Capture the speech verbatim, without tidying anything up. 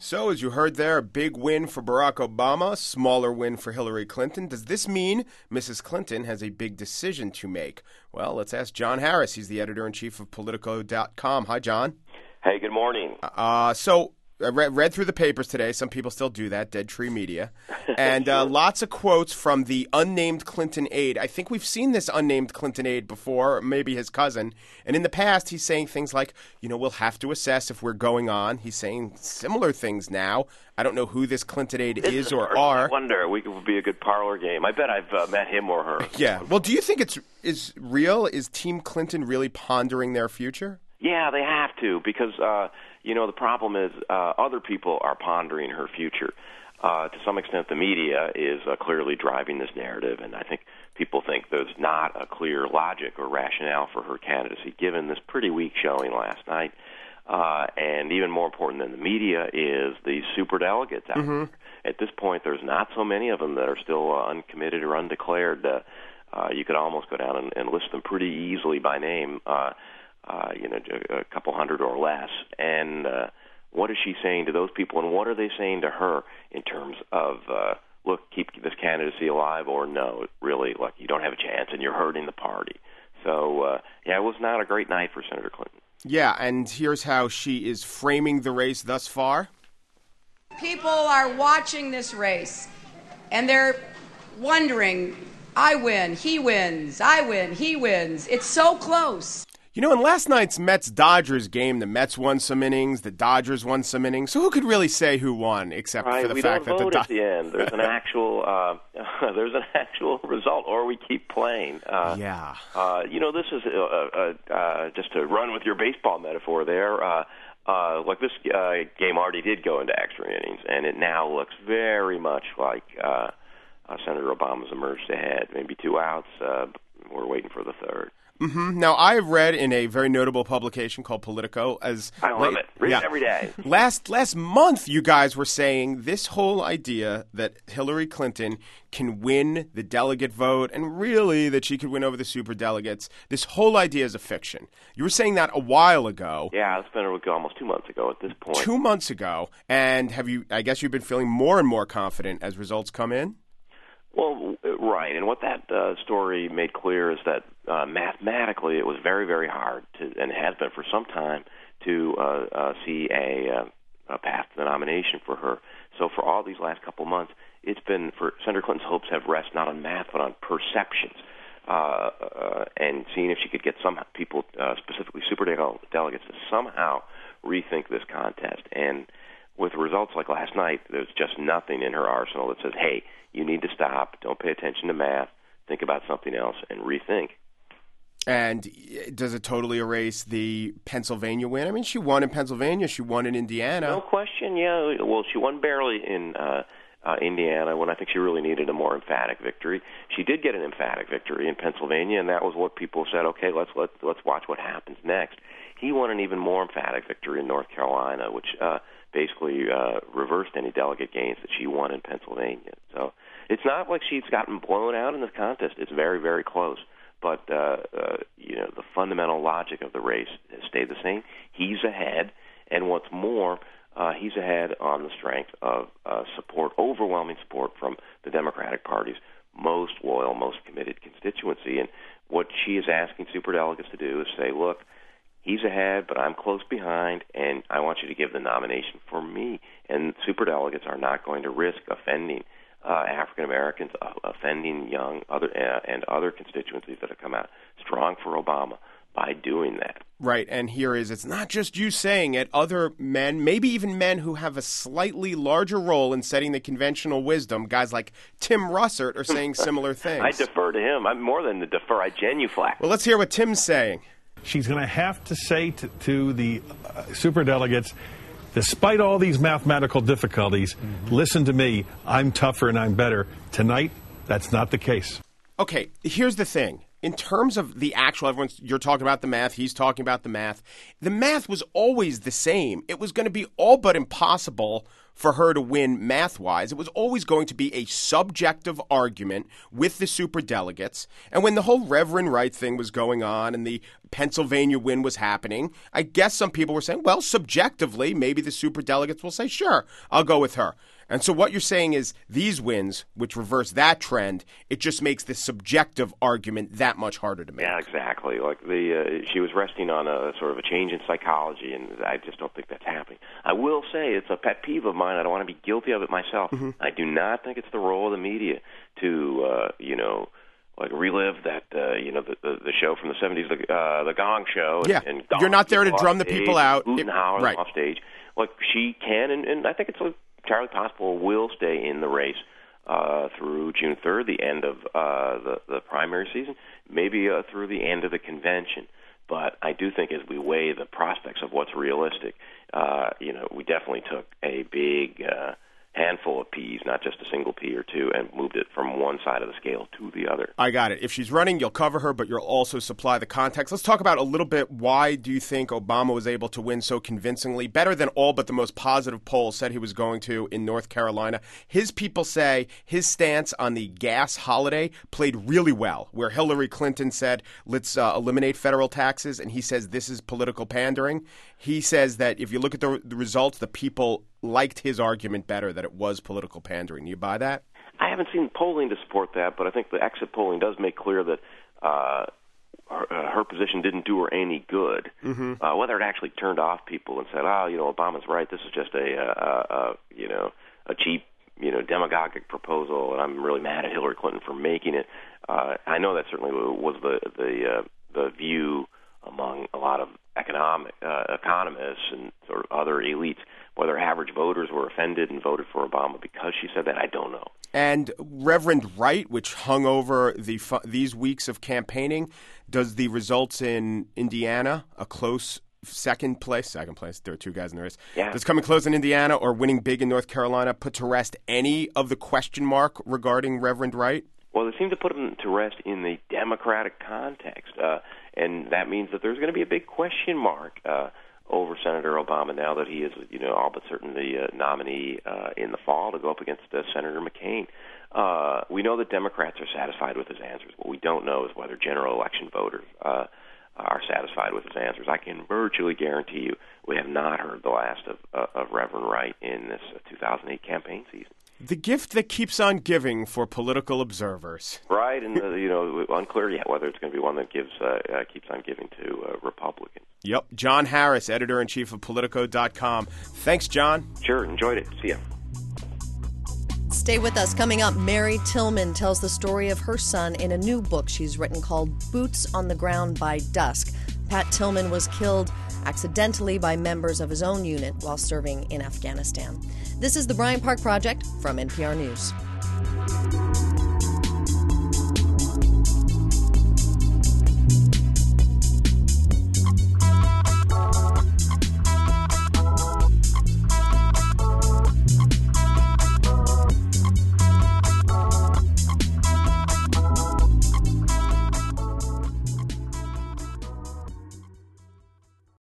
So, as you heard there, a big win for Barack Obama, smaller win for Hillary Clinton. Does this mean Missus Clinton has a big decision to make? Well, let's ask John Harris. He's the editor-in-chief of Politico dot com. Hi, John. Hey, good morning. Uh, so, I read, read through the papers today. Some people still do that, Dead Tree Media. And uh, lots of quotes from the unnamed Clinton aide. I think we've seen this unnamed Clinton aide before, maybe his cousin. And in the past, he's saying things like, you know, we'll have to assess if we're going on. He's saying similar things now. I don't know who this Clinton aide this is is or are. I wonder. We could be a good parlor game. I bet I've uh, met him or her. Yeah. Well, do you think it's is real? Is Team Clinton really pondering their future? Yeah, they have to because, uh, you know, the problem is uh, other people are pondering her future. Uh, to some extent, the media is uh, clearly driving this narrative, and I think people think there's not a clear logic or rationale for her candidacy given this pretty weak showing last night. Uh, and even more important than the media is the superdelegates out Mm-hmm. there. At this point, there's not so many of them that are still uh, uncommitted or undeclared. Uh, uh, you could almost go down and, and list them pretty easily by name. Uh, Uh, you know, a couple hundred or less. And uh, what is she saying to those people, and what are they saying to her in terms of, uh, look, keep this candidacy alive, or no, really, look, you don't have a chance, and you're hurting the party. So, uh, yeah, it was not a great night for Senator Clinton. Yeah, and here's how she is framing the race thus far. People are watching this race, and they're wondering, I win, he wins, I win, he wins. It's so close. You know, in last night's Mets-Dodgers game, the Mets won some innings, the Dodgers won some innings. So who could really say who won, except right, for the we fact don't that vote the at the end. There's an actual, uh, there's an actual result, or we keep playing. Uh, yeah. Uh, you know, this is uh, uh, uh, just to run with your baseball metaphor there. Uh, uh, like this uh, game already did go into extra innings, and it now looks very much like uh, uh, Senator Obama's emerged ahead. Maybe two outs. Uh, we're waiting for the third. Mm-hmm. Now, I've read in a very notable publication called Politico as I love late, it. Read yeah, it every day. last last month, you guys were saying this whole idea that Hillary Clinton can win the delegate vote, and really that she could win over the superdelegates. This whole idea is a fiction. You were saying that a while ago. Yeah, it's been almost two months ago at this point. Two months ago, and have you? I guess you've been feeling more and more confident as results come in. Well, right, and what that uh, story made clear is that uh, mathematically it was very, very hard to, and it has been for some time, to uh, uh, see a, uh, a path to the nomination for her. So for all these last couple months, it's been, for Senator Clinton's hopes have rested not on math but on perceptions, uh, uh, and seeing if she could get some people, uh, specifically superdelegates, to somehow rethink this contest. And with results like last night, there's just nothing in her arsenal that says, hey, you need to stop, don't pay attention to math, think about something else, and rethink. And does it totally erase the Pennsylvania win? I mean, she won in Pennsylvania, she won in Indiana. No question, yeah. Well, she won barely in uh, uh, Indiana when I think she really needed a more emphatic victory. She did get an emphatic victory in Pennsylvania, and that was what people said, okay, let's, let's, let's watch what happens next. He won an even more emphatic victory in North Carolina, which uh, basically uh, reversed any delegate gains that she won in Pennsylvania. So it's not like she's gotten blown out in this contest. It's very, very close. But, uh, uh, you know, the fundamental logic of the race has stayed the same. He's ahead, and what's more, uh, he's ahead on the strength of uh, support, overwhelming support from the Democratic Party's most loyal, most committed constituency. And what she is asking superdelegates to do is say, look, he's ahead, but I'm close behind, and I want you to give the nomination for me. And superdelegates are not going to risk offending uh, African Americans, uh, offending young other uh, and other constituencies that have come out strong for Obama by doing that. Right, and here is, it's not just you saying it, other men, maybe even men who have a slightly larger role in setting the conventional wisdom, guys like Tim Russert, are saying similar things. I defer to him. I'm more than to defer, I genuflect. Well, let's hear what Tim's saying. She's going to have to say to, to the uh, superdelegates, despite all these mathematical difficulties, mm-hmm. listen to me, I'm tougher and I'm better. Tonight, that's not the case. Okay, here's the thing. in terms of the actual, everyone's, you're talking about the math, he's talking about the math. The math was always the same. It was going to be all but impossible for her to win math-wise. It was always going to be a subjective argument with the superdelegates. And when the whole Reverend Wright thing was going on and the Pennsylvania win was happening, I guess some people were saying, well, subjectively, maybe the superdelegates will say, sure, I'll go with her. And so what you're saying is these wins, which reverse that trend, it just makes the subjective argument that much harder to make. Yeah, exactly. Like the uh, she was resting on a sort of a change in psychology, and I just don't think that's happening. I will say it's a pet peeve of mine. I don't want to be guilty of it myself. Mm-hmm. I do not think it's the role of the media to, uh, you know, like relive that, uh, you know, the, the the show from the seventies, the uh, the Gong Show. Yeah, and, and you're not there to drum the stage, people out. Butenhauer right. off stage. Like she can, and, and I think it's a entirely possible will stay in the race uh, through June third, the end of uh, the, the primary season, maybe uh, through the end of the convention. But I do think as we weigh the prospects of what's realistic, uh, you know, we definitely took a big uh, handful of peas, not just a single pea or two, and moved it from one side of the scale to the other. I got it. If she's running, you'll cover her, but you'll also supply the context. Let's talk about a little bit why do you think Obama was able to win so convincingly, better than all but the most positive polls said he was going to in North Carolina. His people say his stance on the gas holiday played really well, where Hillary Clinton said, let's uh, eliminate federal taxes, and he says this is political pandering. He says that if you look at the, the results, the people liked his argument better, that it was political pandering. Do you buy that? I haven't seen polling to support that, but I think the exit polling does make clear that uh, her, uh, her position didn't do her any good. Mm-hmm. Uh, whether it actually turned off people and said, "Oh, you know, Obama's right. This is just a, uh, uh, you know, a cheap, you know, demagogic proposal, and I'm really mad at Hillary Clinton for making it." Uh, I know that certainly was the the uh, the view among a lot of economic uh, economists and sort of other elites. Whether average voters were offended and voted for Obama because she said that, I don't know. And Reverend Wright, which hung over the these weeks of campaigning, does the results in Indiana, a close second place, second place, there are two guys in the race, yeah. does coming close in Indiana or winning big in North Carolina put to rest any of the question mark regarding Reverend Wright? Well, they seem to put him to rest in the Democratic context, uh, and that means that there's going to be a big question mark uh, over Senator Obama now that he is, you know, all but certain the uh, nominee uh, in the fall to go up against uh, Senator McCain. Uh, we know that Democrats are satisfied with his answers. What we don't know is whether general election voters uh, are satisfied with his answers. I can virtually guarantee you we have not heard the last of, uh, of Reverend Wright in this uh, two thousand eight campaign season. The gift that keeps on giving for political observers. Right, and uh, you know, unclear yet whether it's going to be one that gives uh, uh, keeps on giving to uh, Republicans. Yep. John Harris, editor-in-chief of Politico dot com. Thanks, John. Sure, enjoyed it. See ya. Stay with us. Coming up, Mary Tillman tells the story of her son in a new book she's written called Boots on the Ground by Dusk. Pat Tillman was killed accidentally by members of his own unit while serving in Afghanistan. This is the Bryant Park Project from N P R News.